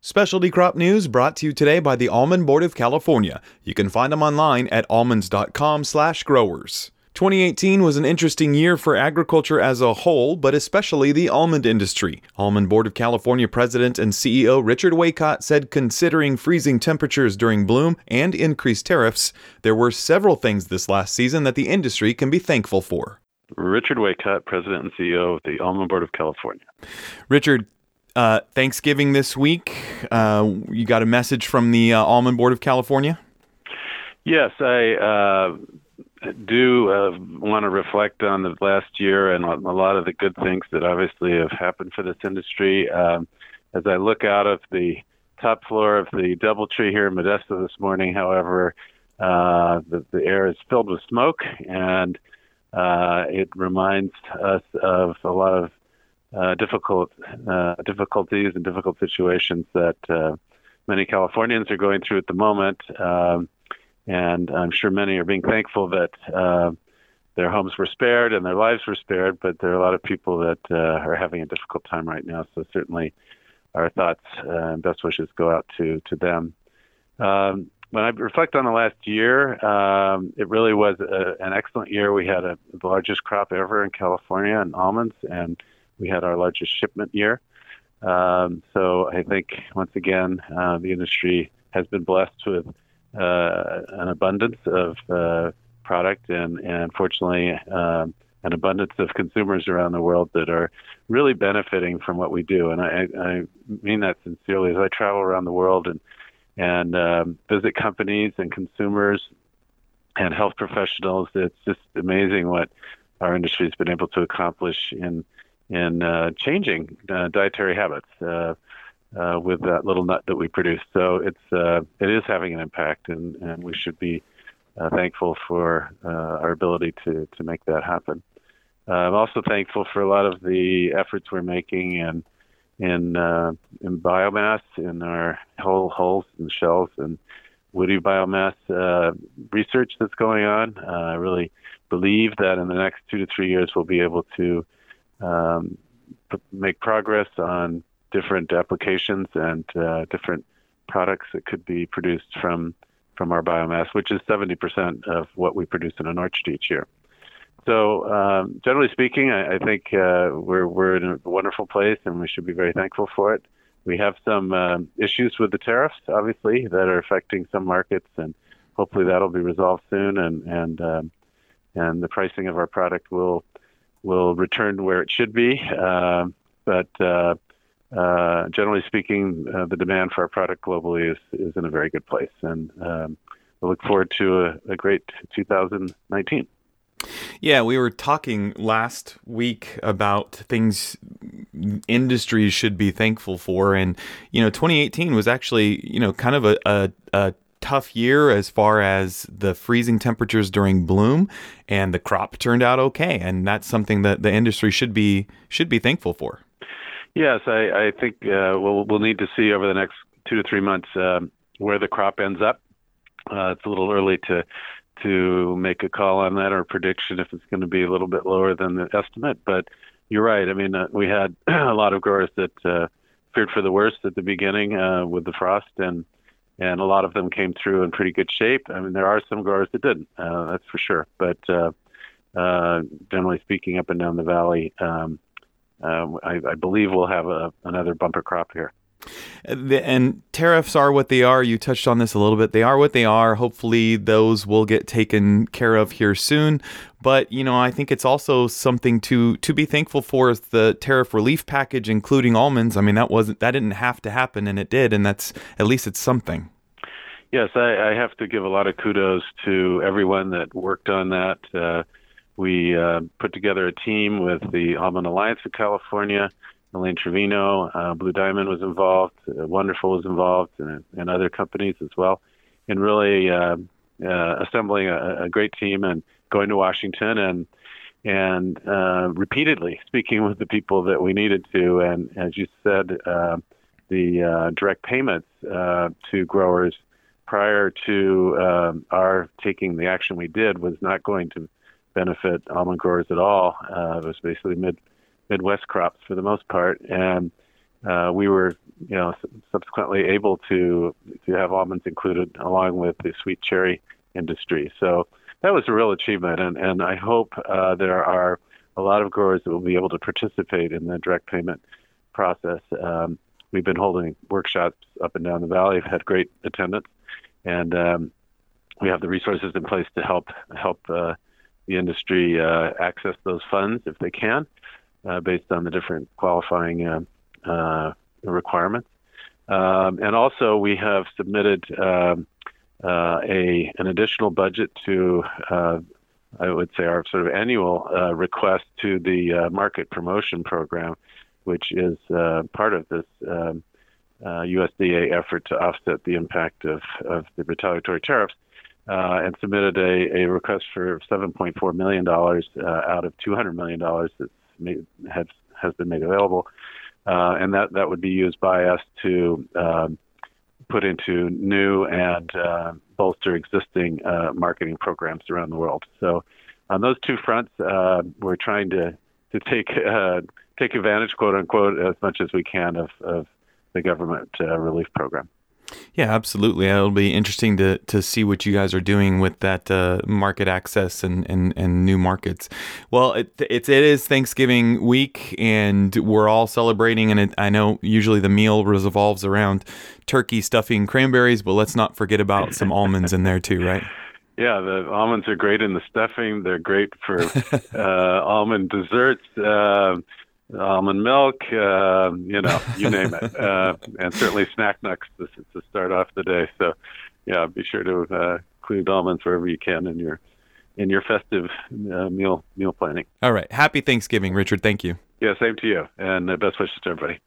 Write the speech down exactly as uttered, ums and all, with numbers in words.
Specialty crop news brought to you today by the Almond Board of California. You can find them online at almonds.com slash growers. twenty eighteen was an interesting year for agriculture as a whole, but especially the almond industry. Almond Board of California President and C E O Richard Waycott said considering freezing temperatures during bloom and increased tariffs, there were several things this last season that the industry can be thankful for. Richard Waycott, President and C E O of the Almond Board of California. Richard, uh, Thanksgiving this week. Uh, you got a message from the uh, Almond Board of California? Yes, I uh, do uh, want to reflect on the last year and a lot of the good things that obviously have happened for this industry. Um, as I look out of the top floor of the DoubleTree here in Modesto this morning, however, uh, the, the air is filled with smoke, and uh, it reminds us of a lot of uh, difficult uh, difficulties and difficult situations that uh, many Californians are going through at the moment. Um, And I'm sure many are being thankful that uh, their homes were spared and their lives were spared, but there are a lot of people that uh, are having a difficult time right now. So certainly our thoughts uh, and best wishes go out to, to them. Um, when I reflect on the last year, um, it really was a, an excellent year. We had a, the largest crop ever in California in almonds, and we had our largest shipment year. Um, so I think, once again, uh, the industry has been blessed with Uh, an abundance of uh, product and, and fortunately um, an abundance of consumers around the world that are really benefiting from what we do. And I, I mean that sincerely. As I travel around the world and, and um, visit companies and consumers and health professionals, it's just amazing what our industry has been able to accomplish in, in uh, changing uh, dietary habits. Uh, Uh, with that little nut that we produce. So it's uh, it is having an impact, and, and we should be uh, thankful for uh, our ability to, to make that happen. Uh, I'm also thankful for a lot of the efforts we're making in in, uh, in biomass, in our whole hulls and shells and woody biomass uh, research that's going on. Uh, I really believe that in the next two to three years we'll be able to um, p- make progress on different applications and uh, different products that could be produced from from our biomass, which is seventy percent of what we produce in an orchard each year. So um, generally speaking, I, I think uh, we're we're in a wonderful place, and we should be very thankful for it. We have some um, issues with the tariffs, obviously, that are affecting some markets, and hopefully that'll be resolved soon, and and um, and the pricing of our product will will return where it should be. Uh, but uh, Uh, generally speaking, uh, the demand for our product globally is, is in a very good place, and um, we look forward to a, a great two thousand nineteen. Yeah, we were talking last week about things industries should be thankful for, and you know, twenty eighteen was actually you know kind of a, a, a tough year as far as the freezing temperatures during bloom, and the crop turned out okay, and that's something that the industry should be should be thankful for. Yes, I, I think uh, we'll, we'll need to see over the next two to three months um, where the crop ends up. Uh, it's a little early to to make a call on that or prediction if it's going to be a little bit lower than the estimate. But you're right. I mean, uh, we had a lot of growers that uh, feared for the worst at the beginning uh, with the frost, and and a lot of them came through in pretty good shape. I mean, there are some growers that didn't, uh, that's for sure. But uh, uh, generally speaking, up and down the valley, um, Uh, I, I believe we'll have a, another bumper crop here. And tariffs are what they are. You touched on this a little bit. They are what they are. Hopefully those will get taken care of here soon. But, you know, I think it's also something to to be thankful for is the tariff relief package, including almonds. I mean, that wasn't that didn't have to happen, and it did. And that's at least it's something. Yes, I, I have to give a lot of kudos to everyone that worked on that. Uh, we uh, put together a team with the Almond Alliance of California. Elaine Trevino, uh, Blue Diamond was involved, uh, Wonderful was involved, and, and other companies as well, in really uh, uh, assembling a, a great team and going to Washington and and uh, repeatedly speaking with the people that we needed to. And as you said, uh, the uh, direct payments uh, to growers prior to um, our taking the action we did was not going to benefit almond growers at all. Uh, it was basically mid Midwest crops for the most part, and uh, we were, you know, subsequently able to to have almonds included along with the sweet cherry industry. So that was a real achievement, and and I hope uh, there are a lot of growers that will be able to participate in the direct payment process. Um, we've been holding workshops up and down the valley. We've had great attendance, and um, we have the resources in place to help help uh, the industry uh, access those funds if they can, uh, based on the different qualifying uh, uh, requirements. Um, and also, we have submitted um, uh, a an additional budget to, uh, I would say, our sort of annual uh, request to the uh, market promotion program, which is uh, part of this um, uh, U S D A effort to offset the impact of, of the retaliatory tariffs, uh, and submitted a, a request for seven point four million dollars uh, out of two hundred million dollars that has, has been made available. Uh, and that, that would be used by us to um, put into new and uh, bolster existing uh, marketing programs around the world. So on those two fronts, uh, we're trying to, to take uh, take advantage, quote unquote, as much as we can of, of the government uh, relief program. Yeah, absolutely. It'll be interesting to to see what you guys are doing with that uh, market access and, and, and new markets. Well, it, it's it is Thanksgiving week, and we're all celebrating. And it, I know usually the meal revolves around turkey, stuffing, cranberries, but let's not forget about some almonds in there too, right? Yeah, the almonds are great in the stuffing. They're great for uh, almond desserts. Uh, almond milk, uh, you know, you name it, uh, and certainly snack nuts to, to start off the day. So, yeah, be sure to uh, include almonds wherever you can in your in your festive uh, meal meal planning. All right, happy Thanksgiving, Richard. Thank you. Yeah, same to you, and uh, best wishes to everybody.